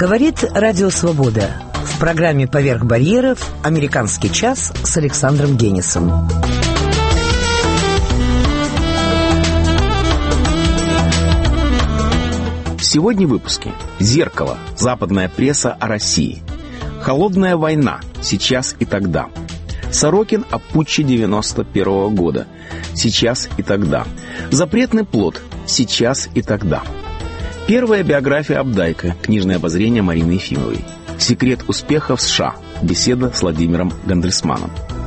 Говорит Радио Свобода. В программе «Поверх барьеров» «Американский час» с Александром Генисом. Сегодня в выпуске. «Зеркало. Западная пресса о России». «Холодная война. Сейчас и тогда». Сорокин о путче 91-го года. Сейчас и тогда. Запретный плод. Сейчас и тогда. Первая биография Абдайка. Книжное обозрение Марины Ефимовой. Секрет успеха в США. Беседа с Владимиром Гандельсманом.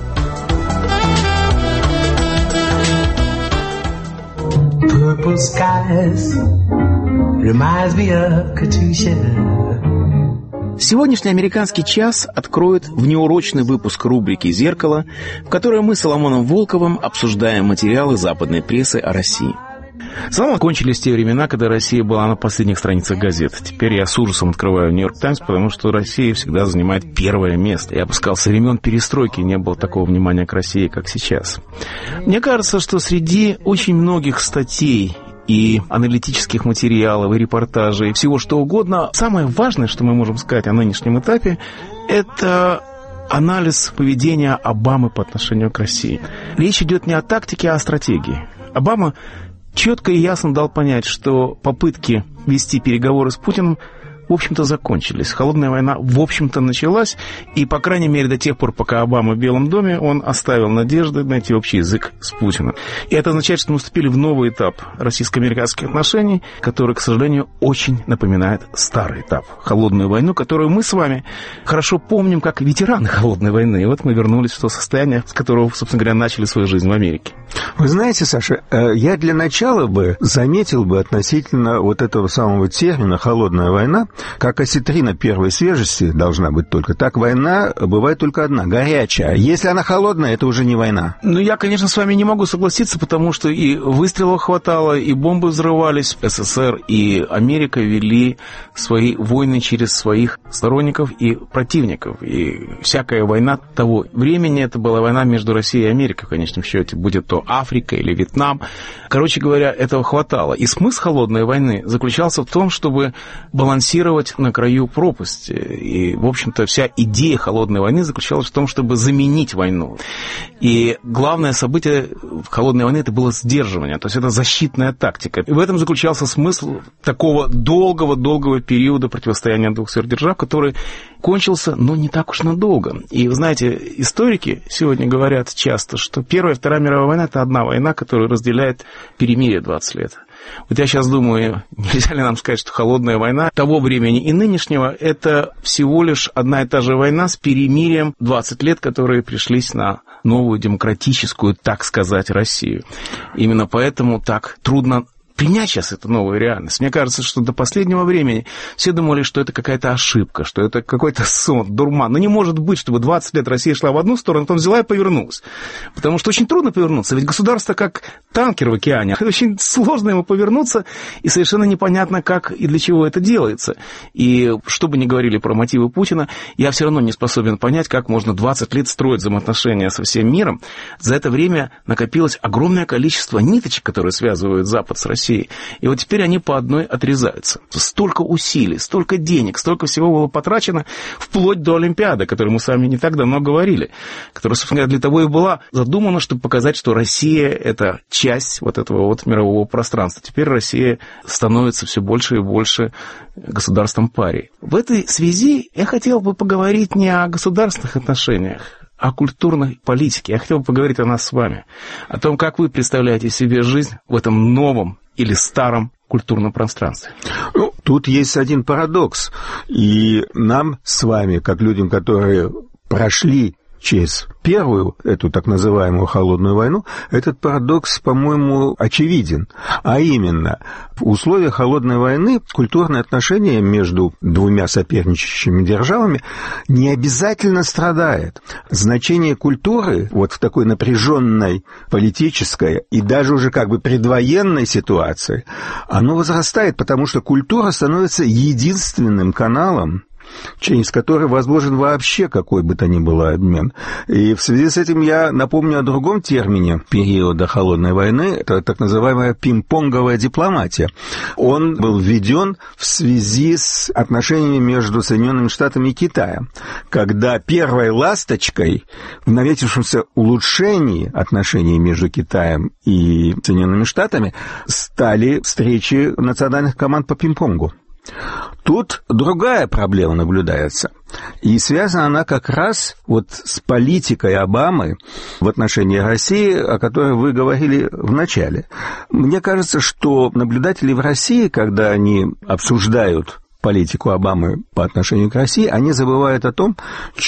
Purple skies reminds me of Katusha. Сегодняшний «Американский час» откроет внеурочный выпуск рубрики «Зеркало», в которой мы с Соломоном Волковым обсуждаем материалы западной прессы о России. Соломон, кончились те времена, когда Россия была на последних страницах газет. Теперь я с ужасом открываю «Нью-Йорк Таймс», потому что Россия всегда занимает первое место. Я бы сказал, со времен перестройки не было такого внимания к России, как сейчас. Мне кажется, что среди очень многих статей и аналитических материалов, и репортажей, и всего что угодно, самое важное, что мы можем сказать о нынешнем этапе, это анализ поведения Обамы по отношению к России. Речь идет не о тактике, а о стратегии. Обама четко и ясно дал понять, что попытки вести переговоры с Путиным в общем-то закончились. Холодная война в общем-то началась, и, по крайней мере, до тех пор, пока Обама в Белом доме, он оставил надежды найти общий язык с Путиным. И это означает, что мы вступили в новый этап российско-американских отношений, который, к сожалению, очень напоминает старый этап. Холодную войну, которую мы с вами хорошо помним как ветераны холодной войны. И вот мы вернулись в то состояние, с которого, собственно говоря, начали свою жизнь в Америке. Вы знаете, Саша, я для начала бы заметил бы относительно вот этого самого термина «холодная война», как осетрина первой свежести должна быть только, так война бывает только одна, горячая. Если она холодная, это уже не война. Ну, я, конечно, с вами не могу согласиться, потому что и выстрелов хватало, и бомбы взрывались. СССР и Америка вели свои войны через своих сторонников и противников. И всякая война того времени, это была война между Россией и Америкой, в конечном счете, будет то Африка или Вьетнам. Короче говоря, этого хватало. И смысл холодной войны заключался в том, чтобы балансировать на краю пропасти. И, в общем-то, вся идея холодной войны заключалась в том, чтобы заменить войну. И главное событие холодной войны — это было сдерживание, то есть это защитная тактика. И в этом заключался смысл такого долгого периода противостояния двух сверхдержав, который кончился, но не так уж надолго. И, вы знаете, историки сегодня говорят часто, что Первая и Вторая мировая война — это одна война, которая разделяет перемирие 20 лет. Вот я сейчас думаю, нельзя ли нам сказать, что холодная война того времени и нынешнего — это всего лишь одна и та же война с перемирием 20 лет, которые пришлись на новую демократическую, так сказать, Россию. Именно поэтому так трудно принять сейчас эту новую реальность. Мне кажется, что до последнего времени все думали, что это какая-то ошибка, что это какой-то сон, дурман. Но не может быть, чтобы 20 лет Россия шла в одну сторону, потом взяла и повернулась. Потому что очень трудно повернуться. Ведь государство как танкер в океане. Это очень сложно ему повернуться, и совершенно непонятно, как и для чего это делается. И что бы ни говорили про мотивы Путина, я все равно не способен понять, как можно 20 лет строить взаимоотношения со всем миром. За это время накопилось огромное количество ниточек, которые связывают Запад с Россией. И вот теперь они по одной отрезаются. Столько усилий, столько денег, столько всего было потрачено, вплоть до Олимпиады, о которой мы с вами не так давно говорили, которая, собственно говоря, для того и была задумана, чтобы показать, что Россия — это часть вот этого вот мирового пространства. Теперь Россия становится все больше и больше государством пари. В этой связи я хотел бы поговорить не о государственных отношениях, о культурной политике. Я хотел бы поговорить о нас с вами, о том, как вы представляете себе жизнь в этом новом или старом культурном пространстве. Ну, тут есть один парадокс. И нам с вами, как людям, которые прошли через первую, эту так называемую холодную войну, этот парадокс, по-моему, очевиден. А именно, в условиях холодной войны культурные отношения между двумя соперничающими державами не обязательно страдает. Значение культуры вот в такой напряженной политической и даже уже как бы предвоенной ситуации, оно возрастает, потому что культура становится единственным каналом через который возможен вообще какой бы то ни было обмен. И в связи с этим я напомню о другом термине периода Холодной войны, это так называемая пинг-понговая дипломатия. Он был введен в связи с отношениями между Соединенными Штатами и Китаем, когда первой ласточкой в наметившемся улучшении отношений между Китаем и Соединенными Штатами стали встречи национальных команд по пинг-понгу. Тут другая проблема наблюдается, и связана она как раз вот с политикой Обамы в отношении России, о которой вы говорили в начале. Мне кажется, что наблюдатели в России, когда они обсуждают политику Обамы по отношению к России, они забывают о том,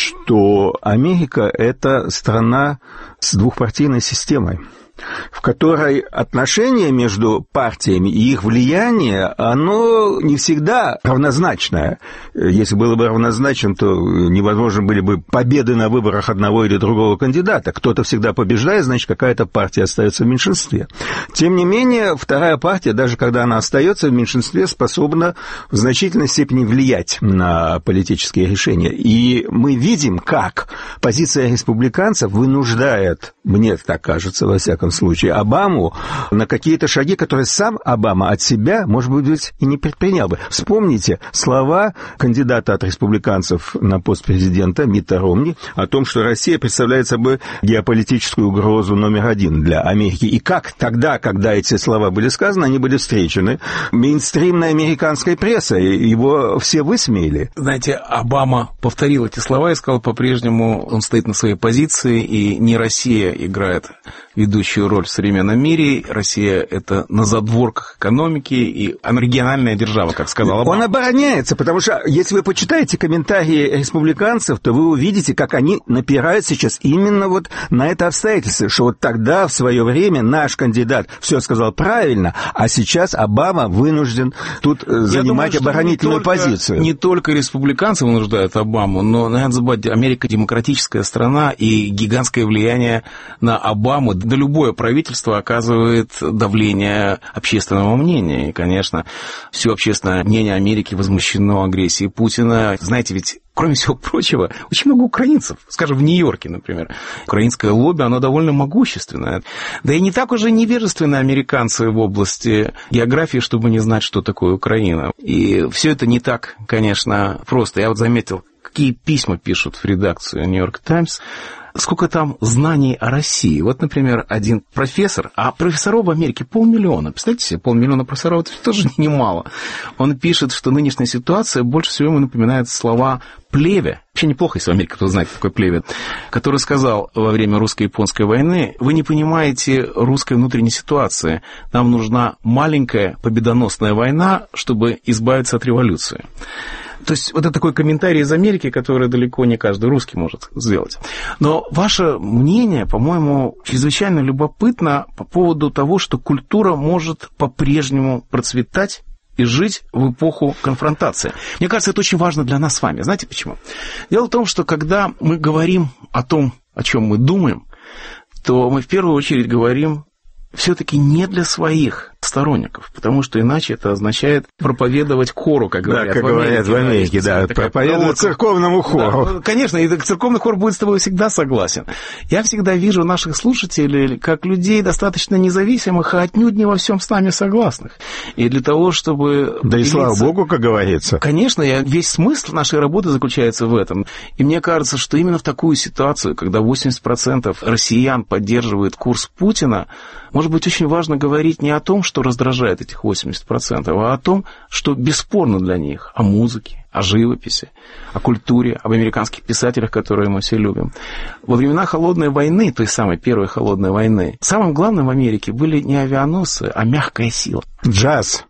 что Америка – это страна с двухпартийной системой, в которой отношения между партиями и их влияние, оно не всегда равнозначное. Если было бы равнозначно, то невозможно были бы победы на выборах одного или другого кандидата. Кто-то всегда побеждает, значит, какая-то партия остается в меньшинстве. Тем не менее, вторая партия, даже когда она остается в меньшинстве, способна в значительной степени влиять на политические решения. И мы видим, как позиция республиканцев вынуждает, мне так кажется, во всяком случае, Обаму на какие-то шаги, которые сам Обама от себя, может быть, и не предпринял бы. Вспомните слова кандидата от республиканцев на пост президента Митта Ромни о том, что Россия представляет собой геополитическую угрозу номер один для Америки. И как тогда, когда эти слова были сказаны, они были встречены мейнстримной американской прессой, его все высмеяли. Знаете, Обама повторил эти слова и сказал, по-прежнему он стоит на своей позиции, и не Россия играет ведущую роль в современном мире. Россия – это на задворках экономики, и она региональная держава, как сказал Обама. Он обороняется, потому что, если вы почитаете комментарии республиканцев, то вы увидите, как они напирают сейчас именно вот на это обстоятельство, что вот тогда, в свое время, наш кандидат все сказал правильно, а сейчас Обама вынужден тут занимать оборонительную позицию. Не только республиканцы вынуждают Обаму, но, надо забывать, Америка – демократическая страна, и гигантское влияние на Обаму, да любое правительство оказывает давление общественного мнения. И, конечно, все общественное мнение Америки возмущено агрессией Путина. Знаете, ведь, кроме всего прочего, очень много украинцев. Скажем, в Нью-Йорке, например. Украинское лобби, оно довольно могущественное. Да и не так уже невежественны американцы в области географии, чтобы не знать, что такое Украина. И все это не так, конечно, просто. Я вот заметил, какие письма пишут в редакцию «Нью-Йорк Таймс», сколько там знаний о России. Вот, например, один профессор, а профессоров в Америке 500 000. Представьте себе, 500 000 профессоров, это тоже немало. Он пишет, что нынешняя ситуация больше всего ему напоминает слова Плеве. Вообще неплохо, если в Америке кто-то знает, какой Плеве, который сказал во время русско-японской войны: вы не понимаете русской внутренней ситуации. Нам нужна маленькая победоносная война, чтобы избавиться от революции. То есть вот это такой комментарий из Америки, который далеко не каждый русский может сделать. Но ваше мнение, по-моему, чрезвычайно любопытно по поводу того, что культура может по-прежнему процветать и жить в эпоху конфронтации. Мне кажется, это очень важно для нас с вами. Знаете почему? Дело в том, что когда мы говорим о том, о чем мы думаем, то мы в первую очередь говорим все-таки не для своих сторонников, потому что иначе это означает проповедовать хору, как говорят, как говорят в Америке, да, проповедовать церковному хору. Да, конечно, и церковный хор будет с тобой всегда согласен. Я всегда вижу наших слушателей как людей достаточно независимых, а отнюдь не во всем с нами согласных. И для того, чтобы... Да и слава Богу, как говорится. Конечно, весь смысл нашей работы заключается в этом. И мне кажется, что именно в такую ситуацию, когда 80% россиян поддерживают курс Путина, может быть, очень важно говорить не о том, что раздражает этих 80%, а о том, что бесспорно для них, о музыке, о живописи, о культуре, об американских писателях, которые мы все любим. Во времена Холодной войны, той самой первой Холодной войны, самым главным в Америке были не авианосцы, а мягкая сила. Джаз.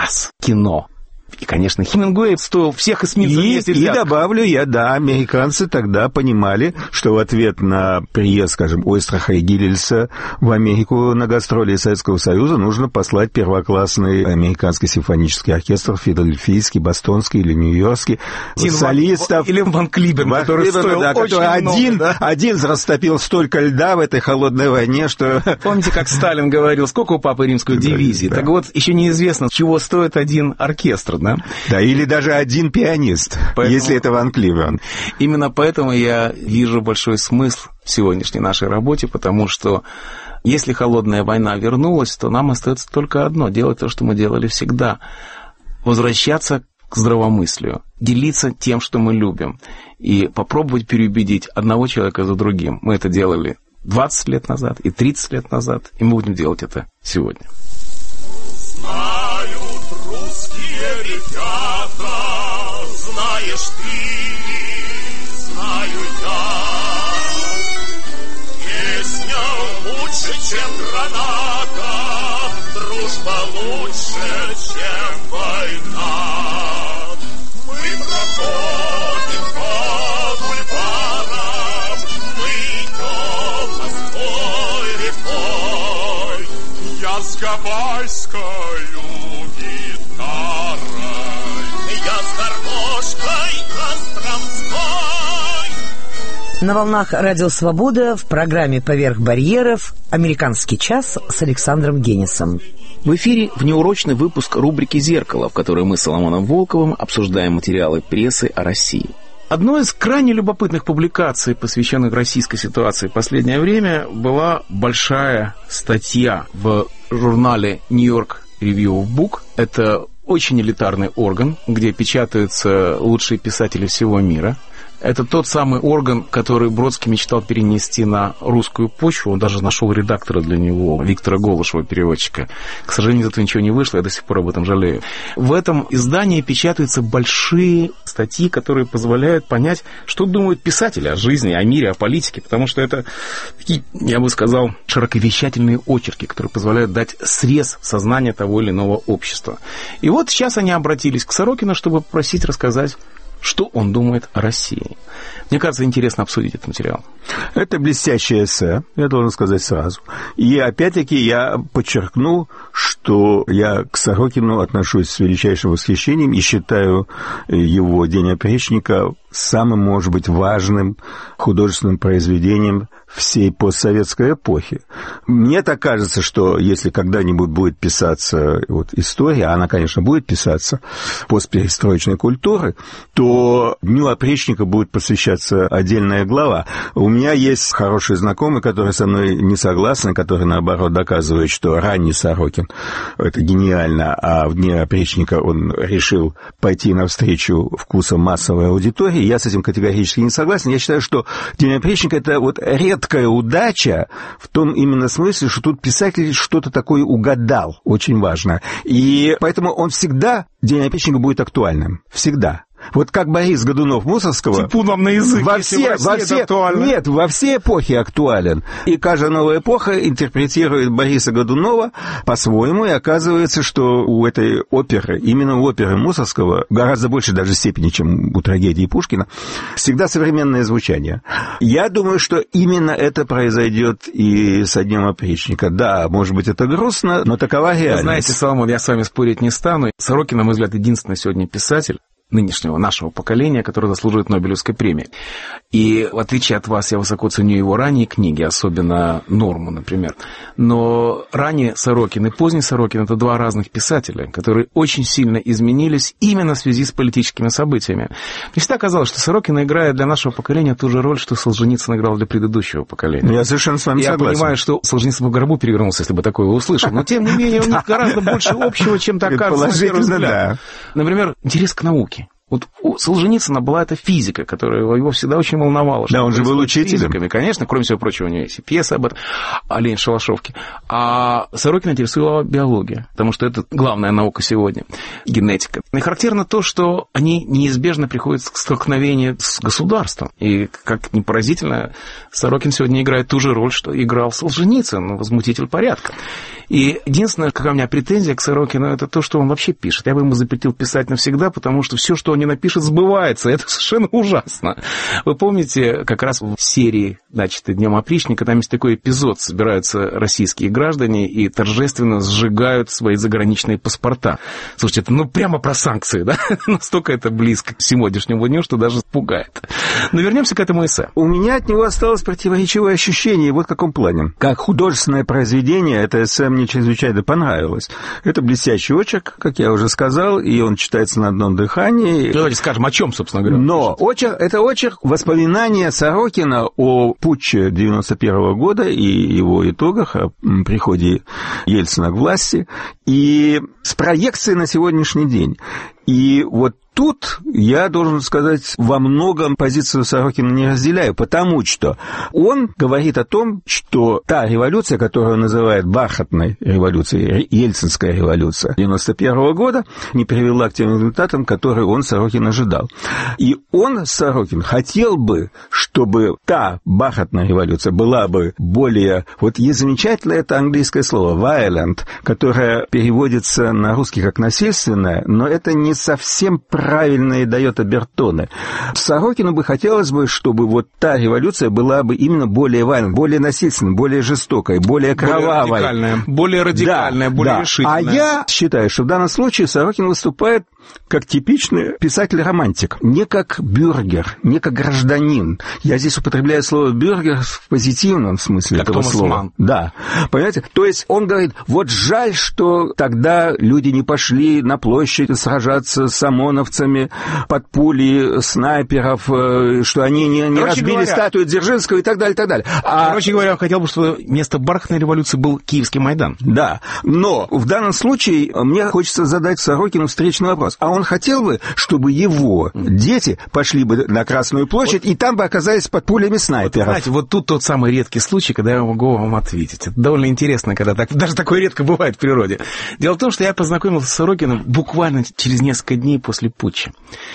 Кино. И, конечно, Хемингуэй стоил всех эсминцев вместе взятых. И добавлю я, да, американцы тогда понимали, что в ответ на приезд, скажем, Ойстраха и Гиллельса в Америку на гастроли Советского Союза нужно послать первоклассный американский симфонический оркестр, филадельфийский, бостонский или нью-йоркский, солистов. Или Ван Клиберн, который стоил очень много. Один растопил столько льда в этой холодной войне, что... Помните, как Сталин говорил, сколько у Папы Римской дивизии? Да. Так вот, еще неизвестно, чего стоит один оркестр. да? Да, или даже один пианист, если это Ван Кливен. Именно поэтому я вижу большой смысл в сегодняшней нашей работе, потому что если холодная война вернулась, то нам остается только одно — делать то, что мы делали всегда. Возвращаться к здравомыслию, делиться тем, что мы любим, и попробовать переубедить одного человека за другим. Мы это делали 20 лет назад и 30 лет назад, и мы будем делать это сегодня. Знают русские ребята, знаешь ты, знаю я. Песня лучше, чем граната, дружба лучше, чем война. Мы проходим по бульварам, мы идем Москвой рекой. Я с гавайскою гитарой, я с гармошкой костромской. На волнах Радио Свобода в программе «Поверх барьеров» «Американский час» с Александром Генисом. В эфире внеурочный выпуск рубрики «Зеркало», в которой мы с Соломоном Волковым обсуждаем материалы прессы о России. Одной из крайне любопытных публикаций, посвященных российской ситуации в последнее время, была большая статья в журнале New York Review of Book. Это очень элитарный орган, где печатаются лучшие писатели всего мира. Это тот самый орган, который Бродский мечтал перенести на русскую почву. Он даже нашел редактора для него, Виктора Голышева, переводчика. К сожалению, из этого ничего не вышло, я до сих пор об этом жалею. В этом издании печатаются большие статьи, которые позволяют понять, что думают писатели о жизни, о мире, о политике, потому что это такие, я бы сказал, широковещательные очерки, которые позволяют дать срез сознания того или иного общества. И вот сейчас они обратились к Сорокину, чтобы попросить рассказать, что он думает о России. Мне кажется, интересно обсудить этот материал. Это блестящее эссе, я должен сказать сразу. И опять-таки я подчеркну, что я к Сорокину отношусь с величайшим восхищением и считаю его «День опричника» самым, может быть, важным художественным произведением всей постсоветской эпохи. Мне так кажется, что если когда-нибудь будет писаться история, она, конечно, будет писаться постперестроечной культуры, то Дню опричника будет посвящаться отдельная глава. У меня есть хорошие знакомые, которые со мной не согласны, которые, наоборот, доказывают, что ранний Сорокин — это гениально, а в Дне опричника он решил пойти навстречу вкусам массовой аудитории. Я с этим категорически не согласен. Я считаю, что День опричника — это редкая удача в том именно смысле, что тут писатель что-то такое угадал, очень важно. И поэтому он всегда, День опричника, будет актуальным. Всегда. Вот как Борис Годунов Мусоргского... Типу нам на язык, во все эпохи актуален. И каждая новая эпоха интерпретирует Бориса Годунова по-своему, и оказывается, что у этой оперы, именно у оперы Мусоргского, гораздо больше даже степени, чем у трагедии Пушкина, всегда современное звучание. Я думаю, что именно это произойдет и со Днем опричника. Да, может быть, это грустно, но такова реальность. Вы знаете, Соломон, я с вами спорить не стану. Сорокин, на мой взгляд, единственный сегодня писатель нынешнего нашего поколения, который заслуживает Нобелевской премии. И в отличие от вас, я высоко ценю его ранние книги, особенно «Норму», например. Но ранний Сорокин и поздний Сорокин — это два разных писателя, которые очень сильно изменились именно в связи с политическими событиями. Мне всегда казалось, что Сорокин играет для нашего поколения ту же роль, что Солженицын играл для предыдущего поколения. Я совершенно с вами согласен. Я понимаю, что Солженицын в гробу перевернулся, если бы такое услышал, но тем не менее у них гораздо больше общего, чем так кажется на первый взгляд. Например, интерес к науке. Вот у Солженицына была эта физика, которая его всегда очень волновала. Да, он же был учителем. Конечно, кроме всего прочего, у него есть и пьеса об этом, «Олень Шалашовки». А Сорокина интересовала биология, потому что это главная наука сегодня, генетика. И характерно то, что они неизбежно приходят к столкновению с государством. И, как ни поразительно, Сорокин сегодня играет ту же роль, что играл Солженицын, возмутитель порядка. И единственное, какая у меня претензия к Сорокину, это то, что он вообще пишет. Я бы ему запретил писать навсегда, потому что все, что он не напишет, сбывается. Это совершенно ужасно. Вы помните, как раз в серии, значит, «Днем опричника» там есть такой эпизод. Собираются российские граждане и торжественно сжигают свои заграничные паспорта. Слушайте, это прямо про санкции, да? Настолько это близко к сегодняшнему дню, что даже пугает. Но вернемся к этому эссе. У меня от него осталось противоречивое ощущение, вот в каком плане. Как художественное произведение, это эссе мне чрезвычайно понравилось. Это блестящий очерк, как я уже сказал, и он читается на одном дыхании. Давайте скажем, о чем, собственно говоря. Но это очерк воспоминания Сорокина о путче 91 года и его итогах, о приходе Ельцина к власти, и с проекцией на сегодняшний день. И вот тут я должен сказать, во многом позицию Сорокина не разделяю, потому что он говорит о том, что та революция, которую он называет бархатной революцией, Ельцинская революция 91 года, не привела к тем результатам, которые он, Сорокин, ожидал. И он, Сорокин, хотел бы, чтобы та бархатная революция была бы более... Вот есть замечательное это английское слово «violent», которое переводится на русский как «насильственное», но это не совсем правильно и дает обертоны. Сорокину бы хотелось бы, чтобы вот та революция была бы именно более вайнной, более насильственной, более жестокой, более кровавой. Более радикальная, более решительная. А я считаю, что в данном случае Сорокин выступает как типичный писатель-романтик, не как бюргер, не как гражданин. Я здесь употребляю слово «бюргер» в позитивном смысле как этого Томас слова. Манн. Да, понимаете? То есть он говорит, вот жаль, что тогда люди не пошли на площадь сражаться с ОМОНовцами под пули снайперов, что они не разбили статую Дзержинского и так далее, и так далее. Короче говоря, я хотел бы, чтобы вместо бархатной революции был Киевский Майдан. Да, но в данном случае мне хочется задать Сорокину встречный вопрос. А он хотел бы, чтобы его дети пошли бы на Красную площадь, и там бы оказались под пулями снайперов? Знаете, вот тут тот самый редкий случай, когда я могу вам ответить. Это довольно интересно, когда даже такое редко бывает в природе. Дело в том, что я познакомился с Сорокиным буквально через несколько дней после путча.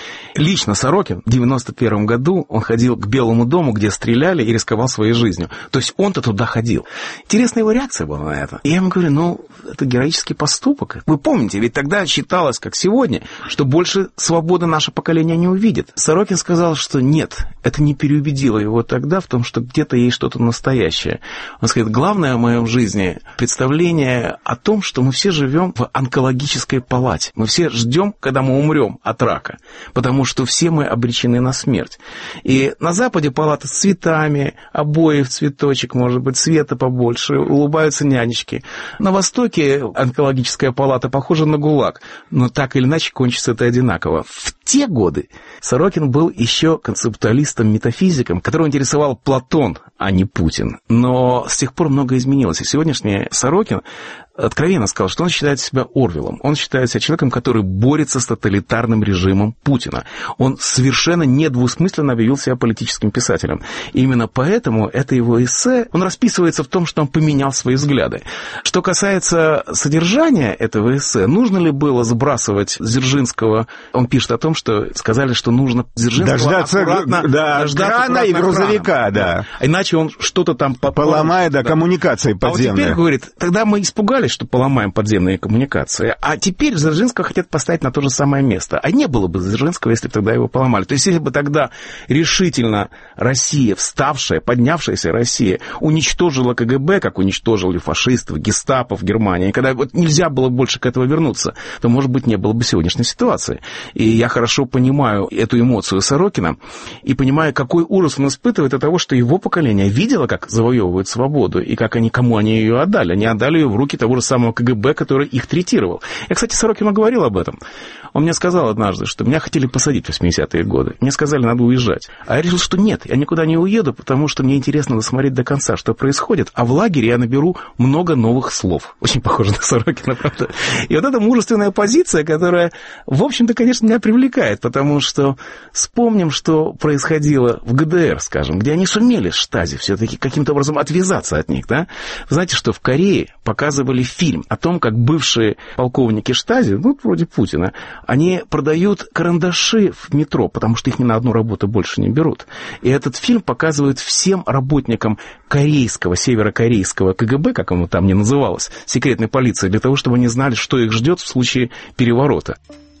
Лично Сорокин в 91 году он ходил к Белому дому, где стреляли, и рисковал своей жизнью. То есть он-то туда ходил. Интересная его реакция была на это. И я ему говорю, это героический поступок. Вы помните, ведь тогда считалось, как сегодня, что больше свободы наше поколение не увидит. Сорокин сказал, что нет, это не переубедило его тогда в том, что где-то есть что-то настоящее. Он сказал, главное в моем жизни представление о том, что мы все живем в онкологической палате. Мы все ждем, когда мы умрем от рака. Потому что все мы обречены на смерть. И на Западе палата с цветами, обои в цветочек, может быть, света побольше, улыбаются нянечки. На Востоке онкологическая палата похожа на ГУЛАГ, но так или иначе кончится это одинаково. В те годы Сорокин был еще концептуалистом-метафизиком, которого интересовал Платон, а не Путин. Но с тех пор многое изменилось. И сегодняшний Сорокин откровенно сказал, что он считает себя Орвеллом. Он считает себя человеком, который борется с тоталитарным режимом Путина. Он совершенно недвусмысленно объявил себя политическим писателем. И именно поэтому это его эссе, он расписывается в том, что он поменял свои взгляды. Что касается содержания этого эссе, нужно ли было сбрасывать Дзержинского, он пишет о том, что сказали, что нужно Дзержинского дождаться крана и грузовика, да. Иначе он что-то там поломает, коммуникации подземные. А вот теперь, говорит, тогда мы испугались, что поломаем подземные коммуникации, а теперь Дзержинского хотят поставить на то же самое место. А не было бы Дзержинского, если бы тогда его поломали. То есть, если бы тогда решительно Россия, вставшая, поднявшаяся Россия, уничтожила КГБ, как уничтожили фашистов, гестапо в Германии, когда вот нельзя было больше к этому вернуться, то, может быть, не было бы сегодняшней ситуации. И я хорошо понимаю эту эмоцию Сорокина и понимаю, какой ужас он испытывает от того, что его поколение видело, как завоевывают свободу, и кому они ее отдали. Они отдали ее в руки того же самого КГБ, который их третировал. Я, кстати, Сорокину говорил об этом. Он мне сказал однажды, что меня хотели посадить в 80-е годы. Мне сказали, надо уезжать. А я решил, что нет, я никуда не уеду, потому что мне интересно досмотреть до конца, что происходит. А в лагере я наберу много новых слов. Очень похоже на Сорокина, правда. И вот эта мужественная позиция, которая, в общем-то, конечно, меня привлекает, потому что вспомним, что происходило в ГДР, скажем, где они сумели, Штази, все-таки каким-то образом отвязаться от них, да? Вы знаете, что в Корее показывали фильм о том, как бывшие полковники Штази, вроде Путина, они продают карандаши в метро, потому что их ни на одну работу больше не берут. И этот фильм показывает всем работникам корейского, северокорейского КГБ, как оно там не называлось, секретной полиции, для того, чтобы они знали, что их ждет в случае переворота.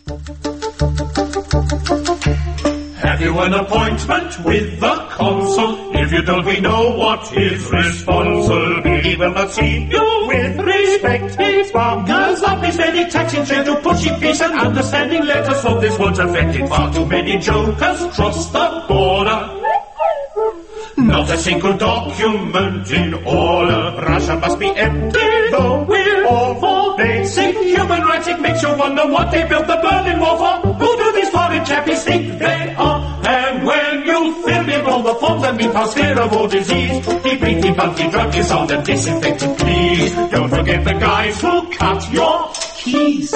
Have you an appointment with the consul? If you don't, we know what is responsible. He will not see you with respect. It's bonkers of his many taxing trade to pushing peace and understanding letters. So this won't affect it. Far too many jokers cross the border. Not a single document in order. Russia must be empty, though we're war for basic human rights. It makes you wonder what they built the Berlin Wall for. Who do these foreign chappies think they are? And when you fill in all the forms and be past fear of all disease, keep eating bulky drug is on the disinfectant, please. Don't forget the guys who cut your keys.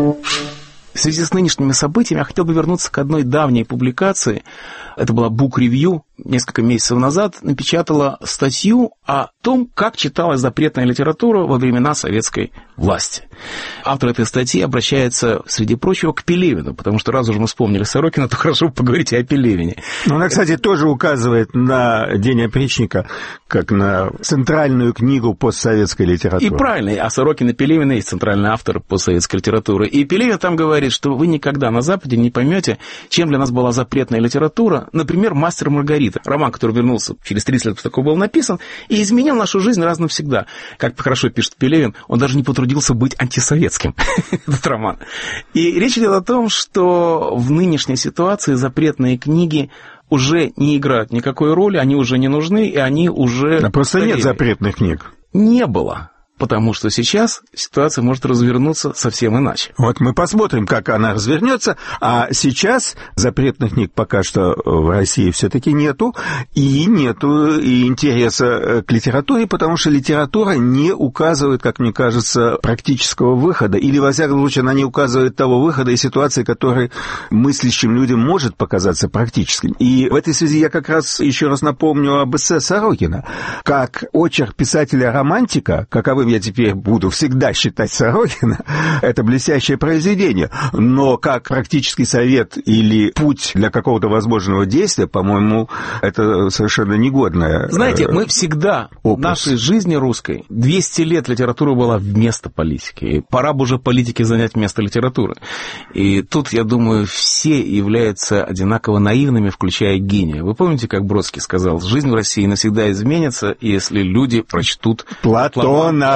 В связи с нынешними событиями я хотел бы вернуться к одной давней публикации. Это была Book Review, несколько месяцев назад напечатала статью о том, как читалась запретная литература во времена советской власти. Автор этой статьи обращается, среди прочего, к Пелевину, потому что раз уже мы вспомнили Сорокина, то хорошо поговорить о Пелевине. Она, кстати, тоже указывает на День опричника как на центральную книгу постсоветской литературы. И правильно, а Сорокин и Пелевин есть центральный автор постсоветской литературы. И Пелевин там говорит, что вы никогда на Западе не поймете, чем для нас была запретная литература. Например, «Мастер и Маргарита». Роман, который вернулся через 30 лет, такой был написан, и изменил нашу жизнь раз навсегда. Как хорошо пишет Пелевин, он даже не потрудился быть антисоветским, этот роман. И речь идет о том, что в нынешней ситуации запретные книги уже не играют никакой роли, они уже не нужны, и они уже... Да просто нет запретных книг. Не было. Потому что сейчас ситуация может развернуться совсем иначе. Вот мы посмотрим, как она развернется. А сейчас запретных книг пока что в России все-таки нету. И нету и интереса к литературе, потому что литература не указывает, как мне кажется, практического выхода. Или, во всяком случае, она не указывает того выхода и ситуации, который мыслящим людям может показаться практическим. И в этой связи я как раз еще раз напомню об эссе Сорокина. Как очерк писателя-романтика, каковым я теперь буду всегда считать Сорокина, это блестящее произведение. Но как практический совет или путь для какого-то возможного действия, по-моему, это совершенно негодное. Знаете, мы всегда в нашей жизни русской 200 лет литература была вместо политики. И пора бы уже политике занять место литературы. И тут, я думаю, все являются одинаково наивными, включая гения. Вы помните, как Бродский сказал, жизнь в России навсегда изменится, если люди прочтут Платонова.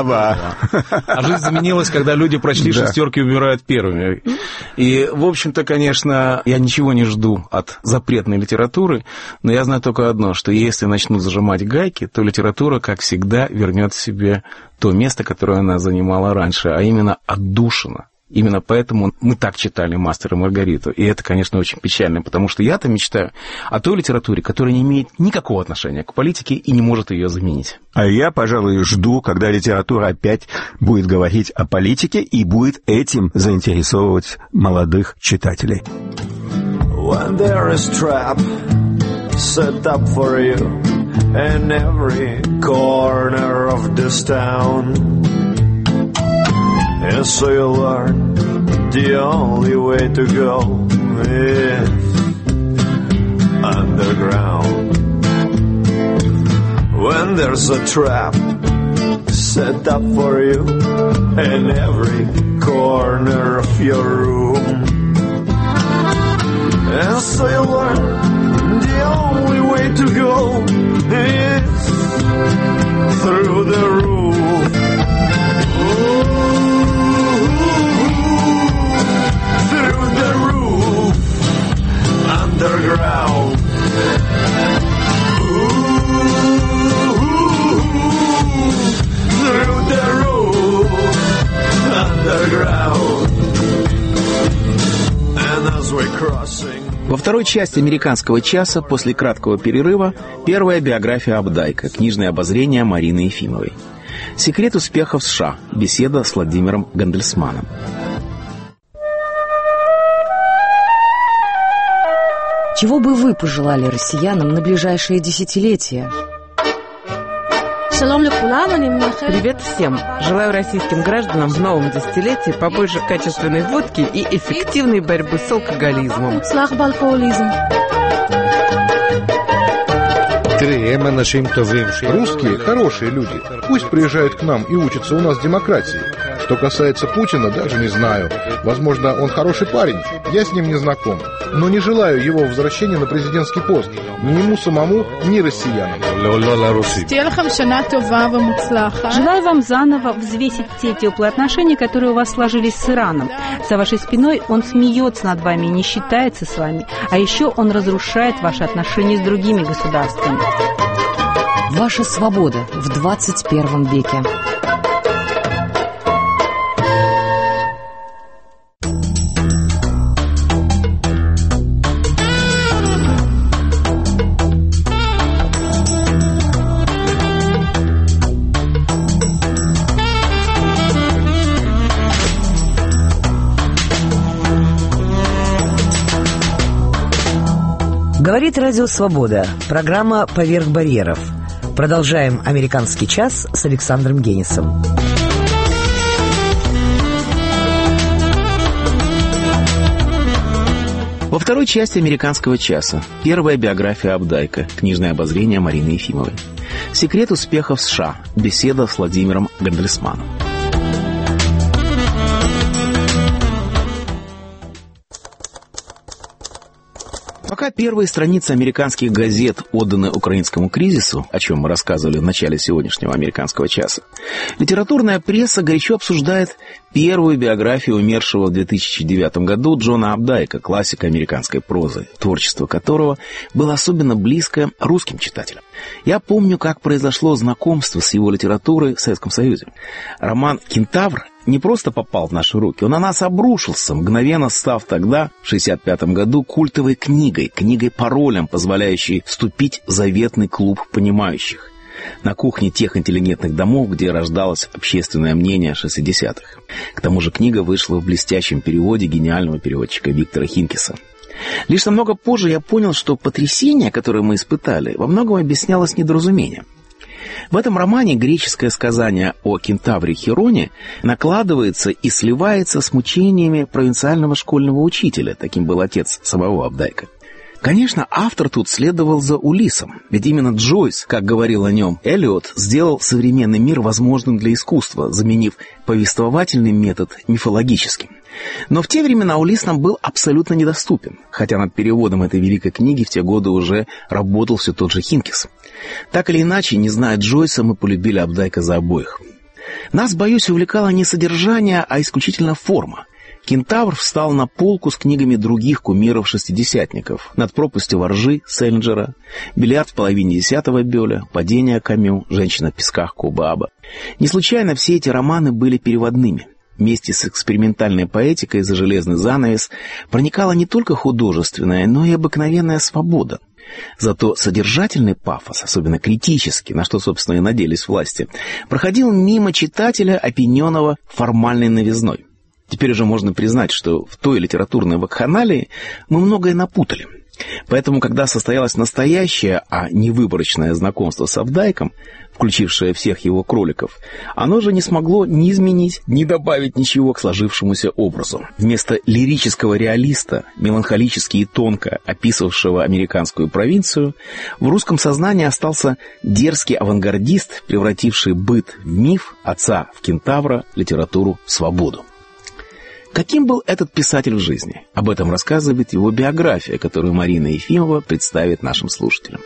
А жизнь изменилась, когда люди прочли «Шестерки умирают первыми». И, в общем-то, конечно, я ничего не жду от запретной литературы, но я знаю только одно, что если начнут зажимать гайки, то литература, как всегда, вернет себе то место, которое она занимала раньше, а именно отдушина. Именно поэтому мы так читали «Мастера и Маргариту». И это, конечно, очень печально, потому что я-то мечтаю о той литературе, которая не имеет никакого отношения к политике и не может ее заменить. А я, пожалуй, жду, когда литература опять будет говорить о политике и будет этим заинтересовывать молодых читателей. When there is trap set up for you in every corner of this town, and so you learn the only way to go is underground. When there's a trap set up for you in every corner of your room, and so you learn the only way to go is through the roof. Through the roof, underground. Through the roof, underground. And as we're crossing. Во второй части «Американского часа» после краткого перерыва первая биография Абдайка, книжное обозрение Марины Ефимовой. Секрет успеха в США. Беседа с Владимиром Гандельсманом. Чего бы вы пожелали россиянам на ближайшие десятилетия? Привет всем! Желаю российским гражданам в новом десятилетии побольше качественной водки и эффективной борьбы с алкоголизмом. Русские хорошие люди. Пусть приезжают к нам и учатся у нас демократии. Что касается Путина, даже не знаю. Возможно, он хороший парень, я с ним не знаком. Но не желаю его возвращения на президентский пост. Ни ему самому, ни россиянам. Желаю вам заново взвесить те теплые отношения, которые у вас сложились с Ираном. За вашей спиной он смеется над вами и не считается с вами. А еще он разрушает ваши отношения с другими государствами. Ваша свобода в 21 веке. Говорит Радио Свобода. Программа «Поверх барьеров». Продолжаем «Американский час» с Александром Генисом. Во второй части «Американского часа» первая биография Абдайка, книжное обозрение Марины Ефимовой. Секрет успеха в США. Беседа с Владимиром Гандельсманом. Пока первые страницы американских газет отданы украинскому кризису, о чем мы рассказывали в начале сегодняшнего «Американского часа», литературная пресса горячо обсуждает первую биографию умершего в 2009 году Джона Абдайка, классика американской прозы, творчество которого было особенно близко русским читателям. Я помню, как произошло знакомство с его литературой в Советском Союзе. Роман «Кентавр» не просто попал в наши руки, он на нас обрушился, мгновенно став тогда, в 1965 году, культовой книгой-паролем, позволяющей вступить в заветный клуб понимающих. На кухне тех интеллигентных домов, где рождалось общественное мнение 60-х. К тому же книга вышла в блестящем переводе гениального переводчика Виктора Хинкеса. Лишь намного позже я понял, что потрясение, которое мы испытали, во многом объяснялось недоразумением. В этом романе греческое сказание о кентавре Хероне накладывается и сливается с мучениями провинциального школьного учителя, таким был отец самого Абдайка. Конечно, автор тут следовал за Улиссом, ведь именно Джойс, как говорил о нем Эллиот, сделал современный мир возможным для искусства, заменив повествовательный метод мифологическим. Но в те времена Улисс нам был абсолютно недоступен, хотя над переводом этой великой книги в те годы уже работал все тот же Хинкес. Так или иначе, не зная Джойса, мы полюбили Абдайка за обоих. Нас, боюсь, увлекало не содержание, а исключительно форма. «Кентавр» встал на полку с книгами других кумиров-шестидесятников: «Над пропастью воржи» Селлинджера, «Бильярд в половине десятого» Бёля, «Падение» Камю, «Женщина в песках» Кубааба. Не случайно все эти романы были переводными. Вместе с экспериментальной поэтикой за железный занавес проникала не только художественная, но и обыкновенная свобода. Зато содержательный пафос, особенно критический, на что, собственно, и надеялись власти, проходил мимо читателя, опьяненного формальной новизной. Теперь уже можно признать, что в той литературной вакханалии мы многое напутали. Поэтому, когда состоялось настоящее, а не выборочное знакомство с Абдайком, включившее всех его кроликов, оно же не смогло ни изменить, ни добавить ничего к сложившемуся образу. Вместо лирического реалиста, меланхолически и тонко описывавшего американскую провинцию, в русском сознании остался дерзкий авангардист, превративший быт в миф, отца в кентавра, литературу в свободу. Каким был этот писатель в жизни? Об этом рассказывает его биография, которую Марина Ефимова представит нашим слушателям.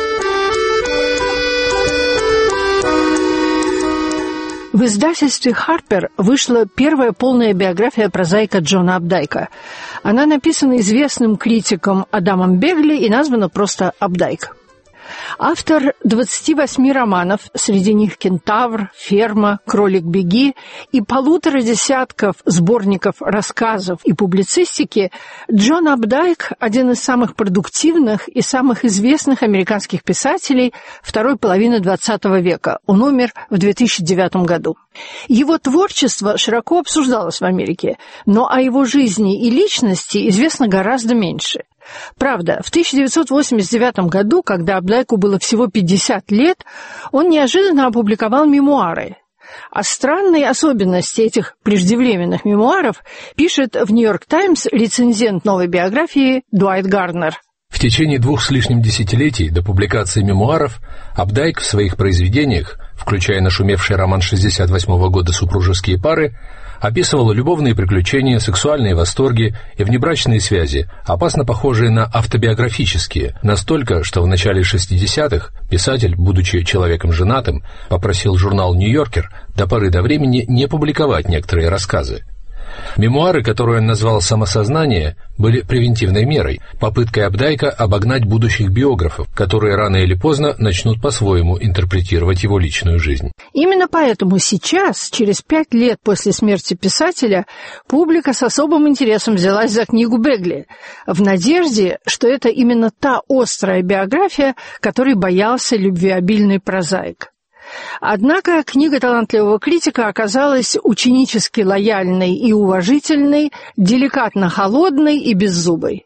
В издательстве «Харпер» вышла первая полная биография прозаика Джона Абдайка. Она написана известным критиком Адамом Бегли и названа просто «Абдайк». Автор 28 романов, среди них «Кентавр», «Ферма», «Кролик-беги» и 1,5 десятков сборников рассказов и публицистики, Джон Абдайк – один из самых продуктивных и самых известных американских писателей второй половины XX века. Он умер в 2009 году. Его творчество широко обсуждалось в Америке, но о его жизни и личности известно гораздо меньше. Правда, в 1989 году, когда Абдайку было всего 50 лет, он неожиданно опубликовал мемуары. О странной особенности этих преждевременных мемуаров пишет в «Нью-Йорк Таймс» рецензент новой биографии Дуайт Гарднер. В течение 2 с лишним десятилетий до публикации мемуаров Абдайк в своих произведениях, включая нашумевший роман 1968 года «Супружеские пары», описывал любовные приключения, сексуальные восторги и внебрачные связи, опасно похожие на автобиографические, настолько, что в начале 60-х писатель, будучи человеком женатым, попросил журнал «Нью-Йоркер» до поры до времени не публиковать некоторые рассказы. Мемуары, которые он назвал «Самосознание», были превентивной мерой, попыткой Абдайка обогнать будущих биографов, которые рано или поздно начнут по-своему интерпретировать его личную жизнь. Именно поэтому сейчас, через 5 лет после смерти писателя, публика с особым интересом взялась за книгу Бегли, в надежде, что это именно та острая биография, которой боялся любвеобильный прозаик. Однако книга талантливого критика оказалась ученически лояльной и уважительной, деликатно холодной и беззубой.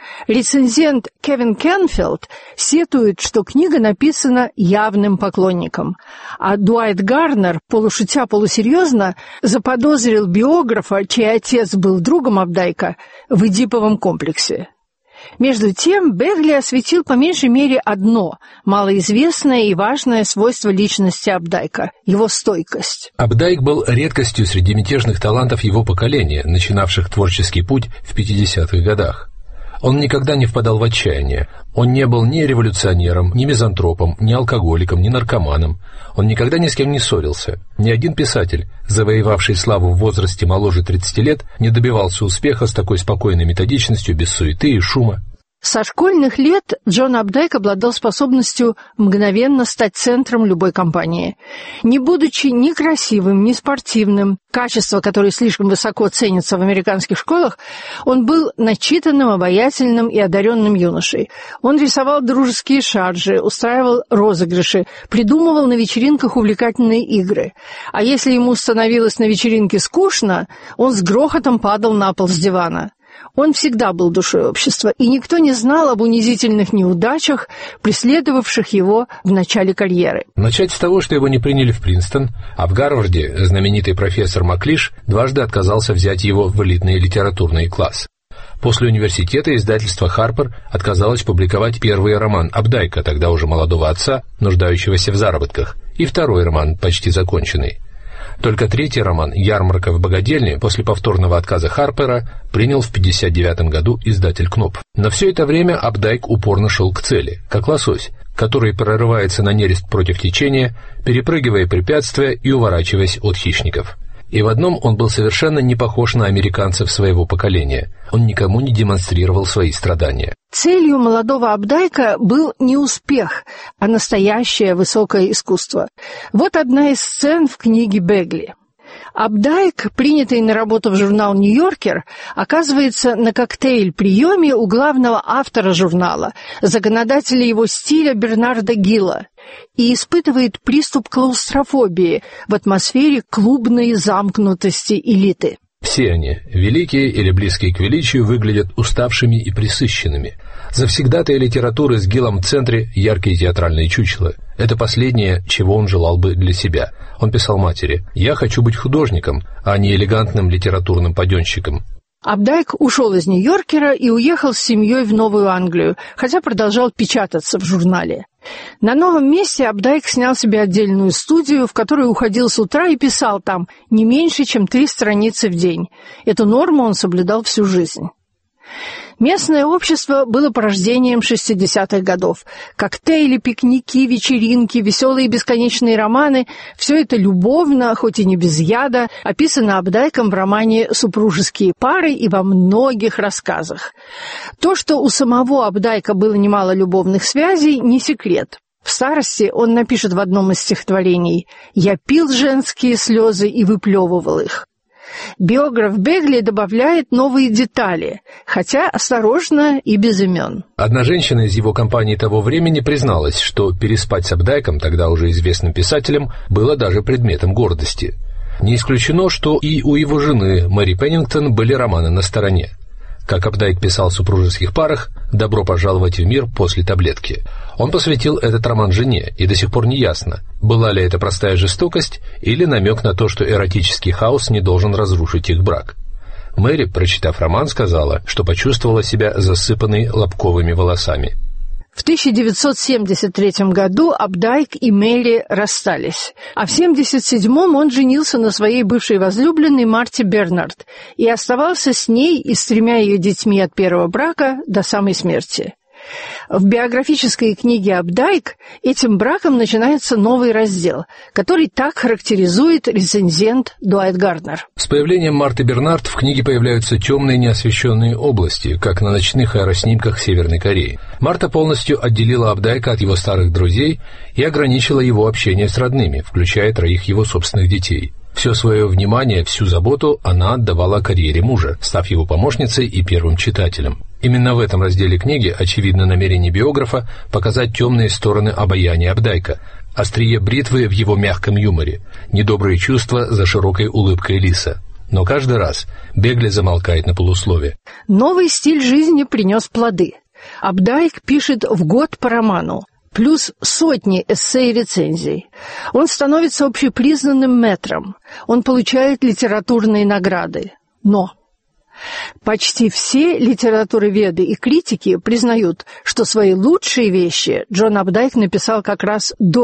Рецензент Кевин Кенфилд сетует, что книга написана явным поклонником, а Дуайт Гарнер, полушутя, полусерьезно, заподозрил биографа, чей отец был другом Апдайка, в эдиповом комплексе. Между тем, Бегли осветил по меньшей мере одно малоизвестное и важное свойство личности Апдайка – его стойкость. Апдайк был редкостью среди мятежных талантов его поколения, начинавших творческий путь в 50-х годах. Он никогда не впадал в отчаяние. Он не был ни революционером, ни мизантропом, ни алкоголиком, ни наркоманом. Он никогда ни с кем не ссорился. Ни один писатель, завоевавший славу в возрасте моложе 30 лет, не добивался успеха с такой спокойной методичностью, без суеты и шума. Со школьных лет Джон Апдайк обладал способностью мгновенно стать центром любой компании. Не будучи ни красивым, ни спортивным, качества, которые слишком высоко ценятся в американских школах, он был начитанным, обаятельным и одаренным юношей. Он рисовал дружеские шаржи, устраивал розыгрыши, придумывал на вечеринках увлекательные игры. А если ему становилось на вечеринке скучно, он с грохотом падал на пол с дивана. Он всегда был душой общества, и никто не знал об унизительных неудачах, преследовавших его в начале карьеры. Начать с того, что его не приняли в Принстон, а в Гарварде знаменитый профессор Маклиш дважды отказался взять его в элитный литературный класс. После университета издательство «Харпер» отказалось публиковать первый роман Апдайка, тогда уже молодого отца, нуждающегося в заработках, и второй роман, почти законченный. Только третий роман «Ярмарка в богадельне» после повторного отказа Харпера принял в 1959 году издатель Кнопф. Но все это время Апдайк упорно шел к цели, как лосось, который прорывается на нерест против течения, перепрыгивая препятствия и уворачиваясь от хищников. И в одном он был совершенно не похож на американцев своего поколения. Он никому не демонстрировал свои страдания. Целью молодого Апдайка был не успех, а настоящее высокое искусство. Вот одна из сцен в книге Бегли. Апдайк, принятый на работу в журнал «Нью-Йоркер», оказывается на коктейль-приеме у главного автора журнала, законодателя его стиля Бернарда Гилла, и испытывает приступ клаустрофобии в атмосфере клубной замкнутости элиты. Все они, великие или близкие к величию, выглядят уставшими и пресыщенными. Завсегдатые литературы с Гиллом в центре — яркие театральные чучела. Это последнее, чего он желал бы для себя. Он писал матери: «Я хочу быть художником, а не элегантным литературным паденщиком». Апдайк ушел из «Нью-Йоркера» и уехал с семьей в Новую Англию, хотя продолжал печататься в журнале. На новом месте Апдайк снял себе отдельную студию, в которую уходил с утра и писал там не меньше, чем 3 страницы в день. Эту норму он соблюдал всю жизнь. Местное общество было порождением 60-х годов. Коктейли, пикники, вечеринки, веселые бесконечные романы – все это любовно, хоть и не без яда, описано Апдайком в романе «Супружеские пары» и во многих рассказах. То, что у самого Апдайка было немало любовных связей, не секрет. В старости он напишет в одном из стихотворений: «Я пил женские слезы и выплевывал их». Биограф Бегли добавляет новые детали, хотя осторожно и без имен. Одна женщина из его компании того времени призналась, что переспать с Апдайком, тогда уже известным писателем, было даже предметом гордости. Не исключено, что и у его жены Мэри Пеннингтон были романы на стороне. Как Апдайк писал в «Супружеских парах», «Добро пожаловать в мир после таблетки». Он посвятил этот роман жене, и до сих пор не ясно, была ли это простая жестокость или намек на то, что эротический хаос не должен разрушить их брак. Мэри, прочитав роман, сказала, что почувствовала себя засыпанной лобковыми волосами. В 1973 году Апдайк и Мэри расстались, а в 1977 он женился на своей бывшей возлюбленной Марте Бернард и оставался с ней и с 3 ее детьми от первого брака до самой смерти. В биографической книге «Апдайк» этим браком начинается новый раздел, который так характеризует рецензент Дуайт Гарнер. С появлением Марты Бернард в книге появляются темные неосвещенные области, как на ночных аэроснимках Северной Кореи. Марта полностью отделила Апдайка от его старых друзей и ограничила его общение с родными, включая 3 его собственных детей. Все свое внимание, всю заботу она отдавала карьере мужа, став его помощницей и первым читателем. Именно в этом разделе книги очевидно намерение биографа показать темные стороны обаяния Апдайка, острие бритвы в его мягком юморе, недобрые чувства за широкой улыбкой лиса. Но каждый раз Бегли замолкает на полуслове. Новый стиль жизни принес плоды. Апдайк пишет в год по роману, плюс сотни эссе и рецензий. Он становится общепризнанным мэтром. Он получает литературные награды. Но почти все литературоведы и критики признают, что свои лучшие вещи Джон Апдайк написал как раз до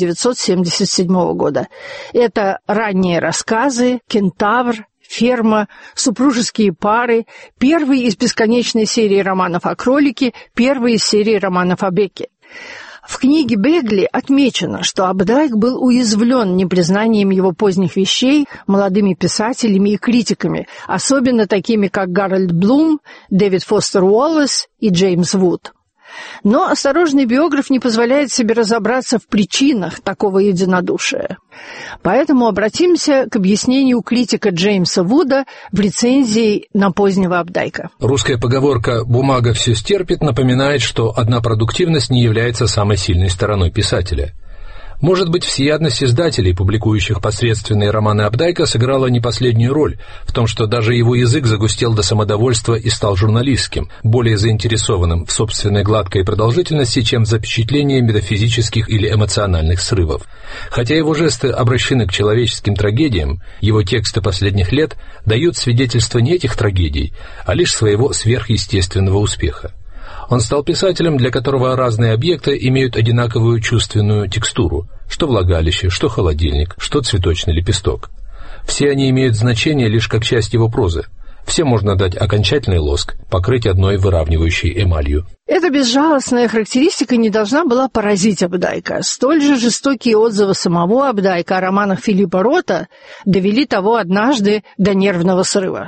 1977 года. Это ранние рассказы, «Кентавр», «Ферма», «Супружеские пары», первый из бесконечной серии романов о кролике, первый из серии романов о Бекке. В книге Бегли отмечено, что Апдайк был уязвлен непризнанием его поздних вещей молодыми писателями и критиками, особенно такими, как Гарольд Блум, Дэвид Фостер Уоллес и Джеймс Вуд. Но осторожный биограф не позволяет себе разобраться в причинах такого единодушия. Поэтому обратимся к объяснению критика Джеймса Вуда в рецензии на позднего Апдайка. Русская поговорка «бумага все стерпит» напоминает, что одна продуктивность не является самой сильной стороной писателя. Может быть, всеядность издателей, публикующих посредственные романы Апдайка, сыграла не последнюю роль в том, что даже его язык загустел до самодовольства и стал журналистским, более заинтересованным в собственной гладкой продолжительности, чем в запечатлении метафизических или эмоциональных срывов. Хотя его жесты обращены к человеческим трагедиям, его тексты последних лет дают свидетельство не этих трагедий, а лишь своего сверхъестественного успеха. Он стал писателем, для которого разные объекты имеют одинаковую чувственную текстуру, что влагалище, что холодильник, что цветочный лепесток. Все они имеют значение лишь как часть его прозы. Всем можно дать окончательный лоск, покрыть одной выравнивающей эмалью. Эта безжалостная характеристика не должна была поразить Апдайка. Столь же жестокие отзывы самого Апдайка о романах Филиппа Рота довели того однажды до нервного срыва.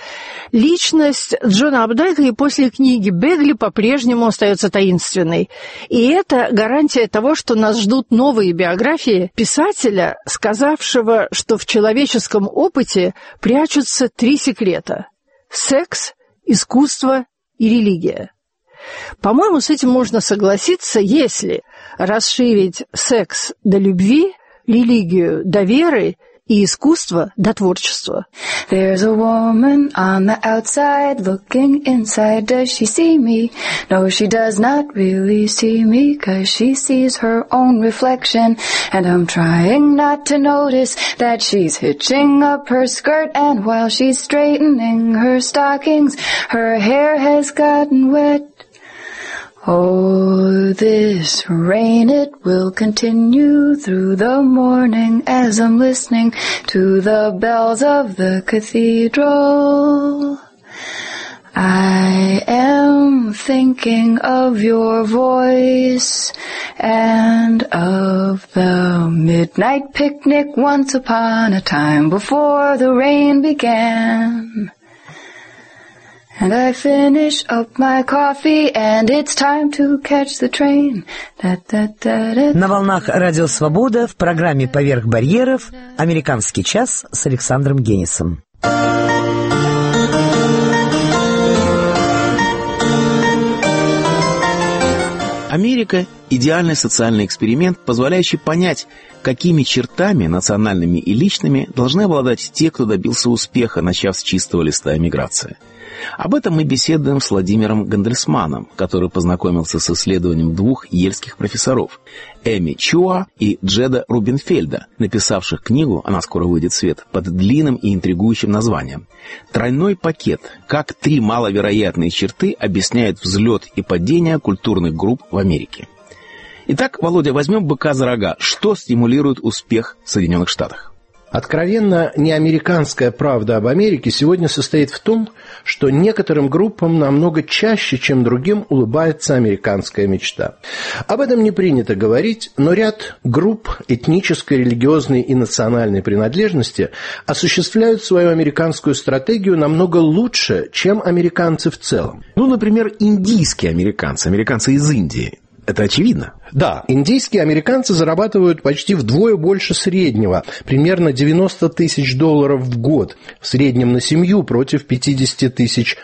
Личность Джона Апдайка и после книги Бегли по-прежнему остается таинственной. И это гарантия того, что нас ждут новые биографии писателя, сказавшего, что в человеческом опыте прячутся 3 секрета – секс, искусство и религия. По-моему, с этим можно согласиться, если расширить секс до любви, религию до веры и искусство до творчества. There's a woman on the outside looking inside. Does she see me? No, she does not really see me, 'cause she sees her own reflection. And I'm trying not to notice that she's hitching up her skirt, and while she's straightening her stockings, her hair has gotten wet. Oh, this rain, it will continue through the morning as I'm listening to the bells of the cathedral. I am thinking of your voice and of the midnight picnic once upon a time before the rain began. And I finish up my coffee, and it's time to catch the train. На волнах Радио Свобода в программе «Поверх барьеров» «Американский час» с Александром Генисом. Америка – идеальный социальный эксперимент, позволяющий понять, какими чертами, национальными и личными, должны обладать те, кто добился успеха, начав с чистого листа эмиграции. Об этом мы беседуем с Владимиром Гандельсманом, который познакомился с исследованием 2 ельских профессоров – Эми Чуа и Джеда Рубинфельда, написавших книгу, она скоро выйдет в свет, под длинным и интригующим названием «Тройной пакет. Как 3 маловероятные черты объясняют взлет и падение культурных групп в Америке». Итак, Володя, возьмем быка за рога. Что стимулирует успех в Соединенных Штатах? Откровенно неамериканская правда об Америке сегодня состоит в том, что некоторым группам намного чаще, чем другим, улыбается американская мечта. Об этом не принято говорить, но ряд групп этнической, религиозной и национальной принадлежности осуществляют свою американскую стратегию намного лучше, чем американцы в целом. Ну, например, индийские американцы, американцы из Индии. Это очевидно. Да, индийские американцы зарабатывают почти вдвое больше среднего, примерно $90 тысяч в год, в среднем на семью против $50 тысяч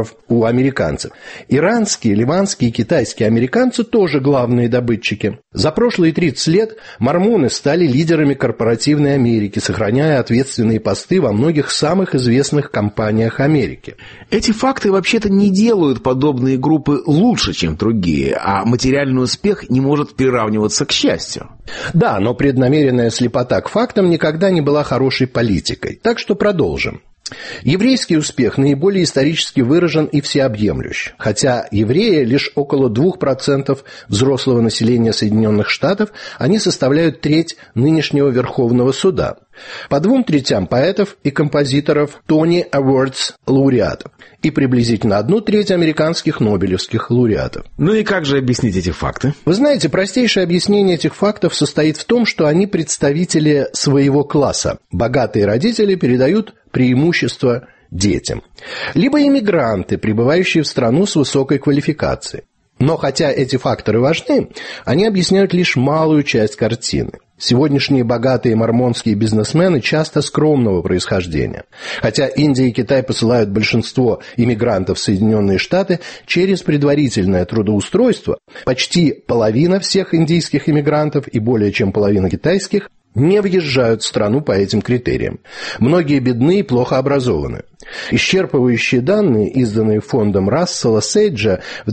у американцев. Иранские, ливанские и китайские американцы тоже главные добытчики. За прошлые 30 лет мормоны стали лидерами корпоративной Америки, сохраняя ответственные посты во многих самых известных компаниях Америки. Эти факты вообще-то не делают подобные группы лучше, чем другие, а материальный успех не может приравниваться к счастью. Да, но преднамеренная слепота к фактам никогда не была хорошей политикой. Так что продолжим. Еврейский успех наиболее исторически выражен и всеобъемлющ. Хотя евреи лишь около 2% взрослого населения Соединенных Штатов, они составляют треть нынешнего Верховного суда. По 2/3 поэтов и композиторов Tony Awards лауреатов и приблизительно 1/3 американских нобелевских лауреатов. Ну и как же объяснить эти факты? Вы знаете, простейшее объяснение этих фактов состоит в том, что они представители своего класса. Богатые родители передают преимущество детям. Либо иммигранты, прибывающие в страну с высокой квалификацией. Но хотя эти факторы важны, они объясняют лишь малую часть картины. Сегодняшние богатые мормонские бизнесмены часто скромного происхождения. Хотя Индия и Китай посылают большинство иммигрантов в Соединенные Штаты через предварительное трудоустройство, почти половина всех индийских иммигрантов и более чем половина китайских не въезжают в страну по этим критериям. Многие бедны и плохо образованы. Исчерпывающие данные, изданные фондом Рассела Сейджа в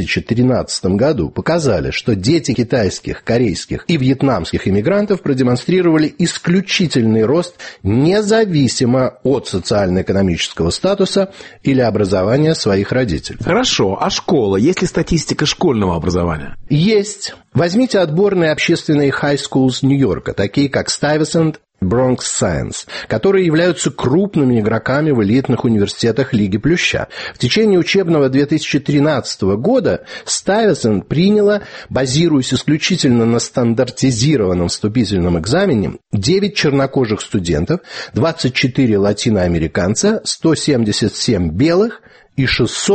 2013 году, показали, что дети китайских, корейских и вьетнамских иммигрантов продемонстрировали исключительный рост независимо от социально-экономического статуса или образования своих родителей. Хорошо, а школа? Есть ли статистика школьного образования? Есть. Возьмите отборные общественные high schools Нью-Йорка, такие как Stuyvesant, Bronx Science, которые являются крупными игроками в элитных университетах Лиги Плюща. В течение учебного 2013 года Stuyvesant приняла, базируясь исключительно на стандартизированном вступительном экзамене, 9 чернокожих студентов, 24 латиноамериканца, 177 белых и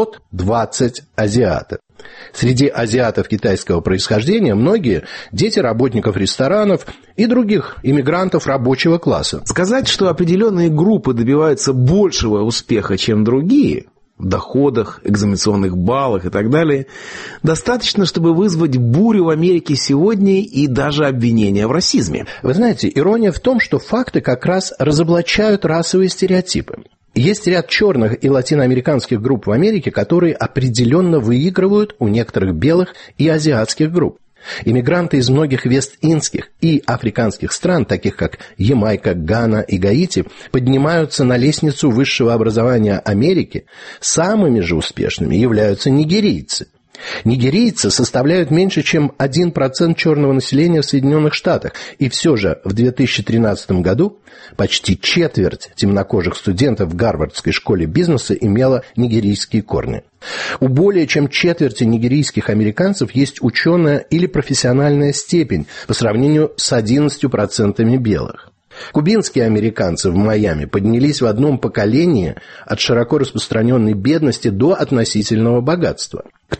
620 азиатов. Среди азиатов китайского происхождения многие – дети работников ресторанов и других иммигрантов рабочего класса. Сказать, что определенные группы добиваются большего успеха, чем другие, в доходах, экзаменационных баллах и так далее, достаточно, чтобы вызвать бурю в Америке сегодня и даже обвинения в расизме. Вы знаете, ирония в том, что факты как раз разоблачают расовые стереотипы. Есть ряд черных и латиноамериканских групп в Америке, которые определенно выигрывают у некоторых белых и азиатских групп. Иммигранты из многих вест-индских и африканских стран, таких как Ямайка, Гана и Гаити, поднимаются на лестницу высшего образования Америки. Самыми же успешными являются нигерийцы. Нигерийцы составляют меньше, чем 1% черного населения в Соединенных Штатах. И все же в 2013 году почти четверть темнокожих студентов в Гарвардской школе бизнеса имела нигерийские корни. У более чем четверти нигерийских американцев есть ученая или профессиональная степень по сравнению с 11% белых. Кубинские американцы в Майами поднялись в одном поколении от широко распространенной бедности до относительного богатства. К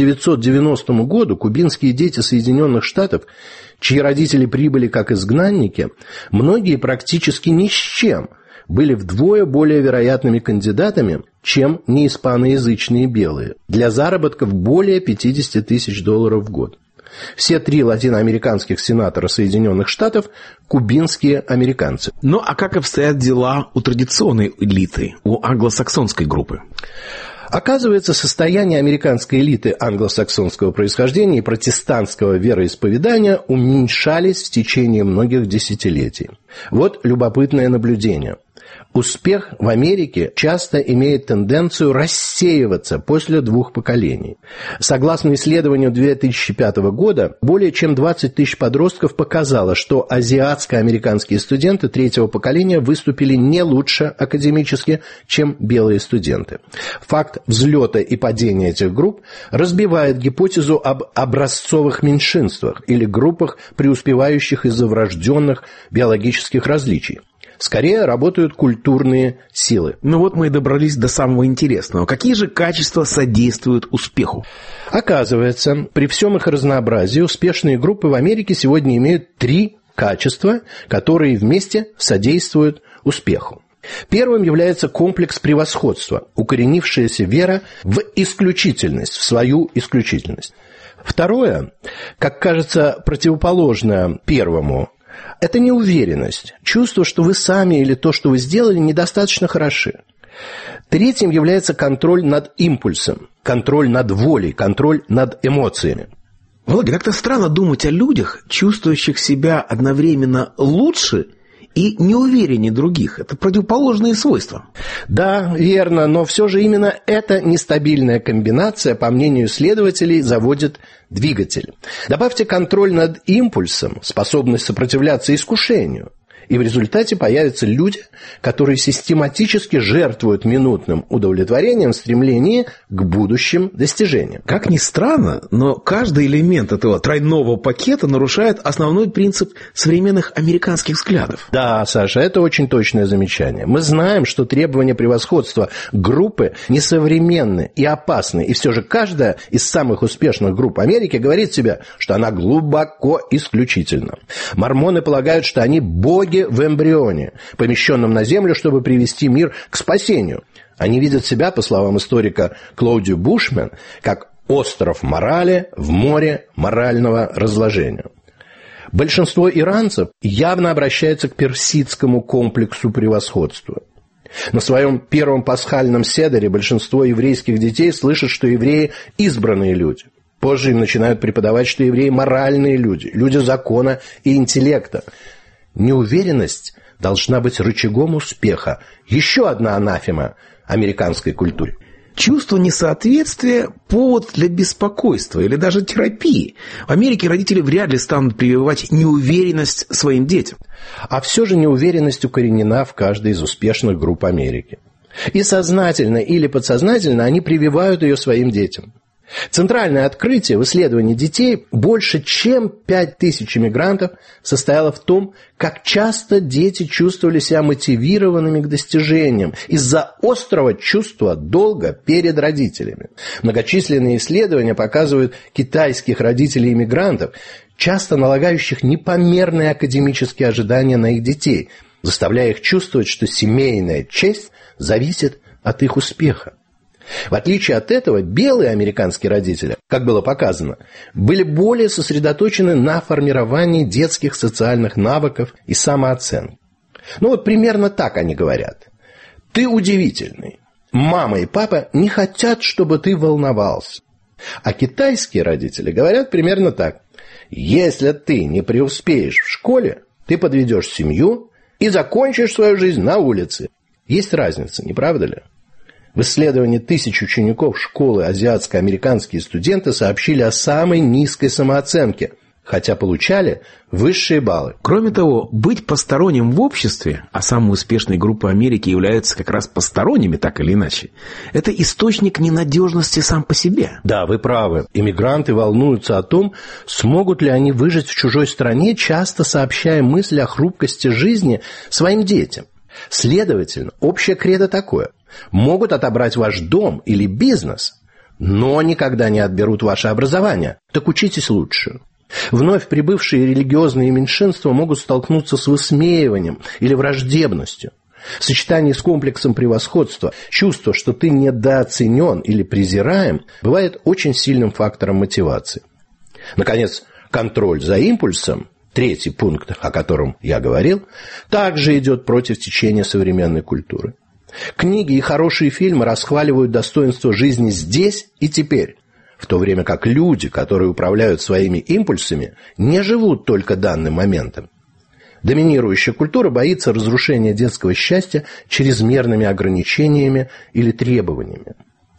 1990 году кубинские дети Соединенных Штатов, чьи родители прибыли как изгнанники, многие практически ни с чем, были вдвое более вероятными кандидатами, чем неиспаноязычные белые, для заработков более $50 тысяч в год. Все 3 латиноамериканских сенатора Соединенных Штатов – кубинские американцы. Ну, а как обстоят дела у традиционной элиты, у англосаксонской группы? Оказывается, состояние американской элиты англосаксонского происхождения и протестантского вероисповедания уменьшались в течение многих десятилетий. Вот любопытное наблюдение. Успех в Америке часто имеет тенденцию рассеиваться после 2 поколений. Согласно исследованию 2005 года, более чем 20 тысяч подростков показало, что азиатско-американские студенты 3-го поколения выступили не лучше академически, чем белые студенты. Факт взлета и падения этих групп разбивает гипотезу об образцовых меньшинствах или группах, преуспевающих из-за врожденных биологических различий. Скорее работают культурные силы. Ну вот мы и добрались до самого интересного. Какие же качества содействуют успеху? Оказывается, при всем их разнообразии успешные группы в Америке сегодня имеют 3 качества, которые вместе содействуют успеху. Первым является комплекс превосходства, укоренившаяся вера в исключительность, в свою исключительность. Второе, как кажется, противоположно первому, это неуверенность, чувство, что вы сами или то, что вы сделали, недостаточно хороши. Третьим является контроль над импульсом, контроль над волей, контроль над эмоциями. Володя, как-то странно думать о людях, чувствующих себя одновременно лучше и неувереннее других. Это противоположные свойства. Да, верно, но все же именно эта нестабильная комбинация, по мнению исследователей, заводит двигатель. Добавьте контроль над импульсом, способность сопротивляться искушению, и в результате появятся люди, которые систематически жертвуют минутным удовлетворением в стремлении к будущим достижениям. Как ни странно, но каждый элемент этого тройного пакета нарушает основной принцип современных американских взглядов. Да, Саша, это очень точное замечание. Мы знаем, что требования превосходства группы несовременны и опасны, и все же каждая из самых успешных групп Америки говорит себе, что она глубоко исключительна. Мормоны полагают, что они боги в эмбрионе, помещенном на землю, чтобы привести мир к спасению. Они видят себя, по словам историка Клаудио Бушмен, как остров морали в море морального разложения. Большинство иранцев явно обращается к персидскому комплексу превосходства. На своем первом пасхальном седере большинство еврейских детей слышат, что евреи – избранные люди. Позже им начинают преподавать, что евреи – моральные люди, люди закона и интеллекта. Неуверенность должна быть рычагом успеха. Еще одна анафема американской культуре. Чувство несоответствия – повод для беспокойства или даже терапии. В Америке родители вряд ли станут прививать неуверенность своим детям. А все же неуверенность укоренена в каждой из успешных групп Америки. И сознательно или подсознательно они прививают ее своим детям. Центральное открытие в исследовании детей больше чем 5000 иммигрантов состояло в том, как часто дети чувствовали себя мотивированными к достижениям из-за острого чувства долга перед родителями. Многочисленные исследования показывают китайских родителей-иммигрантов, часто налагающих непомерные академические ожидания на их детей, заставляя их чувствовать, что семейная честь зависит от их успеха. В отличие от этого, белые американские родители, как было показано, были более сосредоточены на формировании детских социальных навыков и самооценки. Ну вот примерно так они говорят. Ты удивительный. Мама и папа не хотят, чтобы ты волновался. А китайские родители говорят примерно так. Если ты не преуспеешь в школе, ты подведешь семью и закончишь свою жизнь на улице. Есть разница, не правда ли? В исследовании 1000 учеников школы азиатско-американские студенты сообщили о самой низкой самооценке, хотя получали высшие баллы. Кроме того, быть посторонним в обществе, а самые успешные группы Америки являются как раз посторонними, так или иначе, это источник ненадежности сам по себе. Да, вы правы. Иммигранты волнуются о том, смогут ли они выжить в чужой стране, часто сообщая мысли о хрупкости жизни своим детям. Следовательно, общее кредо такое. Могут отобрать ваш дом или бизнес, но никогда не отберут ваше образование. Так учитесь лучше. Вновь прибывшие религиозные меньшинства могут столкнуться с высмеиванием или враждебностью. В сочетании с комплексом превосходства чувство, что ты недооценен или презираем, бывает очень сильным фактором мотивации. Наконец, контроль за импульсом, третий пункт, о котором я говорил, также идет против течения современной культуры. Книги и хорошие фильмы расхваливают достоинство жизни здесь и теперь, в то время как люди, которые управляют своими импульсами, не живут только данным моментом. Доминирующая культура боится разрушения детского счастья чрезмерными ограничениями или требованиями.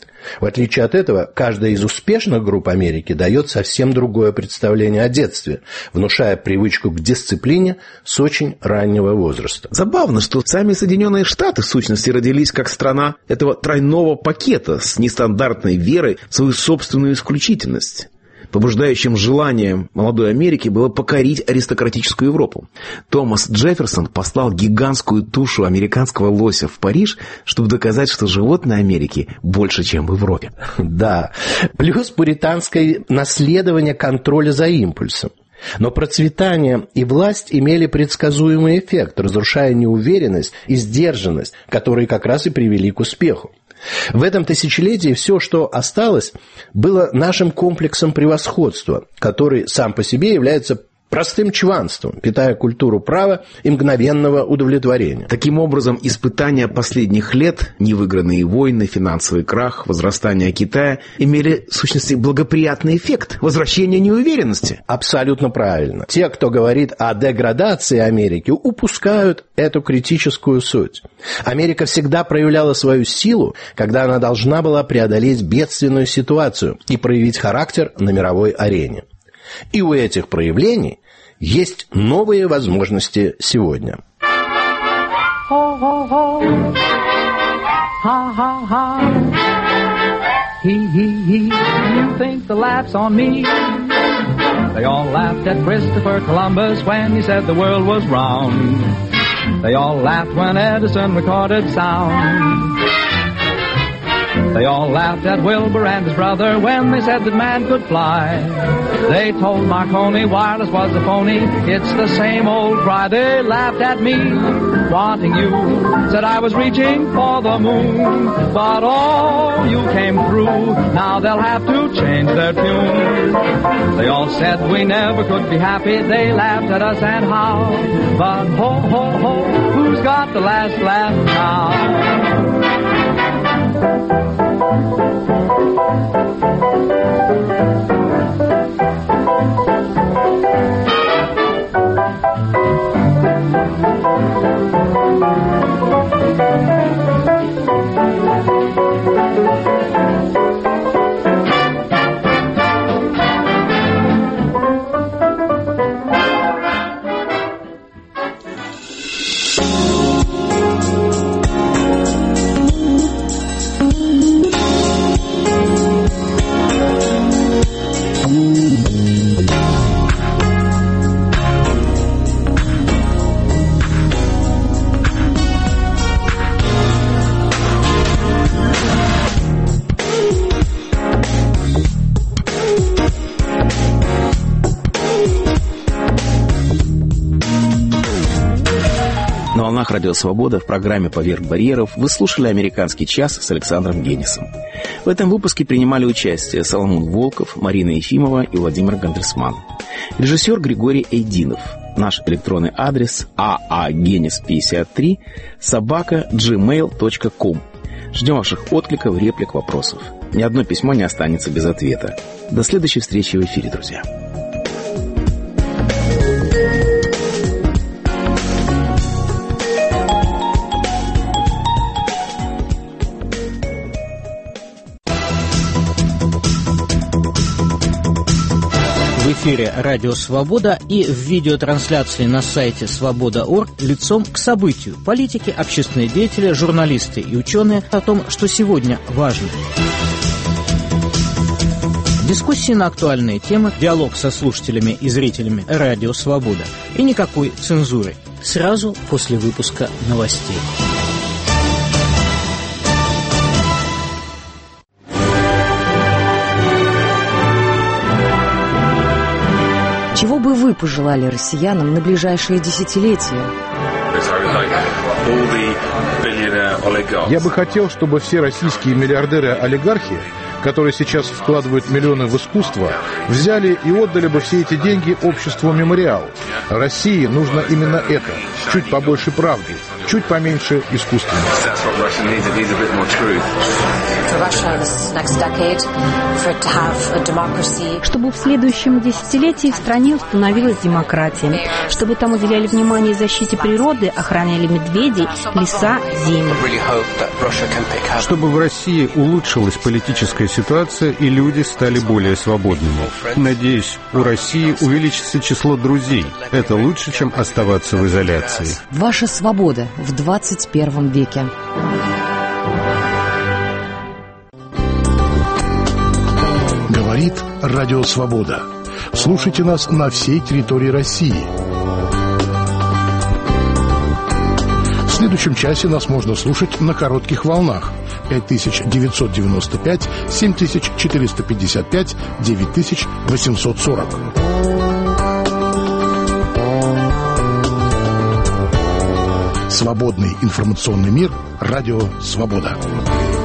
В отличие от этого, каждая из успешных групп Америки дает совсем другое представление о детстве, внушая привычку к дисциплине с очень раннего возраста. Забавно, что сами Соединенные Штаты в сущности родились как страна этого тройного пакета с нестандартной верой в свою собственную исключительность. Побуждающим желанием молодой Америки было покорить аристократическую Европу. Томас Джефферсон послал гигантскую тушу американского лося в Париж, чтобы доказать, что животные Америки больше, чем в Европе. Да, плюс пуританское наследование контроля за импульсом. Но процветание и власть имели предсказуемый эффект, разрушая неуверенность и сдержанность, которые как раз и привели к успеху. В этом тысячелетии все, что осталось, было нашим комплексом превосходства, который сам по себе является простым чванством, питая культуру права и мгновенного удовлетворения. Таким образом, испытания последних лет, невыигранные войны, финансовый крах, возрастание Китая, имели, в сущности, благоприятный эффект – возвращение неуверенности. Абсолютно правильно. Те, кто говорит о деградации Америки, упускают эту критическую суть. Америка всегда проявляла свою силу, когда она должна была преодолеть бедственную ситуацию и проявить характер на мировой арене. И у этих проявлений есть новые возможности сегодня. You think the laugh's on me? They all laughed at Christopher Columbus when he said the world was round. They all laughed when Edison recorded sound. They all laughed at Wilbur and his brother when they said that man could fly. They told Marconi wireless was a phony. It's the same old cry. They laughed at me, wanting you. Said I was reaching for the moon, but oh, you came through. Now they'll have to change their tune. They all said we never could be happy. They laughed at us and how. But ho, ho, ho, who's got the last laugh now? Радио «Свобода» в программе «Поверх барьеров» вы слушали «Американский час» с Александром Генисом. В этом выпуске принимали участие Соломон Волков, Марина Ефимова и Владимир Гандерсман. Режиссер Григорий Эйдинов. Наш электронный адрес aagenis53@gmail.com. Ждем ваших откликов, реплик, вопросов. Ни одно письмо не останется без ответа. До следующей встречи в эфире, друзья. В эфире «Радио Свобода» и в видеотрансляции на сайте свобода.орг лицом к событию. Политики, общественные деятели, журналисты и ученые о том, что сегодня важно. Дискуссии на актуальные темы, диалог со слушателями и зрителями «Радио Свобода». И никакой цензуры. Сразу после выпуска новостей. Чего бы вы пожелали россиянам на ближайшие десятилетия? Я бы хотел, чтобы все российские миллиардеры-олигархи, которые сейчас вкладывают миллионы в искусство, взяли и отдали бы все эти деньги обществу «Мемориал». России нужно именно это. Чуть побольше правды, чуть поменьше искусства. Чтобы в следующем десятилетии в стране установилась демократия, чтобы там уделяли внимание защите природы, охраняли медведей, леса, земли. Чтобы в России улучшилась политическая ситуация и люди стали более свободными. Надеюсь, у России увеличится число друзей. Это лучше, чем оставаться в изоляции. Ваша свобода в 21 веке. Говорит Радио Свобода. Слушайте нас на всей территории России. В следующем часе нас можно слушать на коротких волнах 5995, 7455, 9840. Свободный информационный мир. Радио Свобода.